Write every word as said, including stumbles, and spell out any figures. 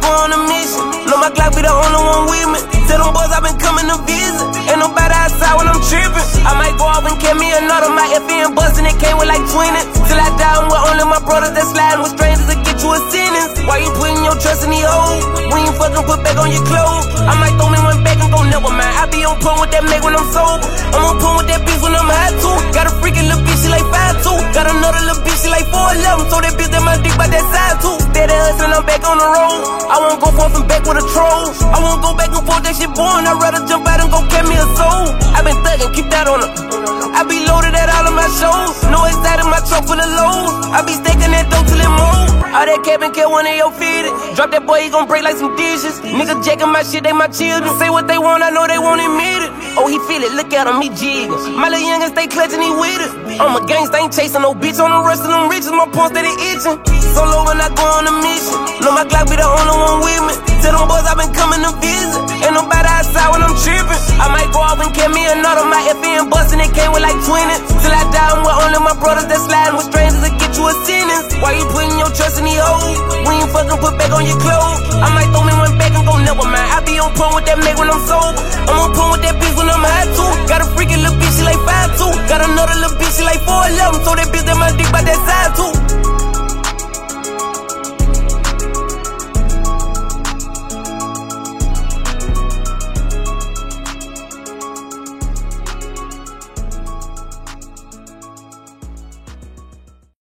go on a mission. Know my Glock be the only one with me. Tell them boys I been coming to visit. Ain't nobody outside when I'm tripping. I might go off and get me another. My F N bustin', it came with like twenty. Till I die, I'm with only my brothers that sliding with strangers to get you a sentence. Why you putting your trust in these hoes? We ain't fucking put back on your clothes. I might throw me one back and go never mind. I be on point with that make when I'm sober. I'm on point with that bitch when I'm high too. Got a freaking little bitch, she like five two. Got another little bitch, she like four eleven. So that bitch that my dick by that side too. Steady hustling, I'm back on the road. I won't go forth and back with a troll. I won't go back and forth, that shit boring. I'd rather jump out and go get me a soul. I been thugging, keep that on her. I be loaded at all of my shows. No excited, my truck full of loads. I be staking that dope till it moves. All that cap and kill one of your fitted. Drop that boy, he gon' break like some dishes. Niggas jacking my shit, they my children. Say what they want, I know they won't admit it. Oh, he feel it, look at him, he jiggin'. My little youngin' stay clutching, he with it. I'm a gangsta, ain't chasing no bitch. On the rest of them riches, my points steady itching. Solo when I go on a mission. Know my Glock be the only one with me. Tell them boys I been coming to visit. Ain't nobody outside when I'm trippin'. I might go off and get me another. My F N bustin', it came with like twenty. Till I die, I'm with only my brothers that sliding with strangers to get you a sentence. Why you putting your trust in these hoes? We ain't fucking put back on your clothes. I might throw me one back and go never mind. I be on point with that make when I'm sober. I'm on point with that bitch when I'm high too. Got a freaking little bitch, she like five two. Got another little bitch, she like four eleven. So that bitch that my dick by that side too.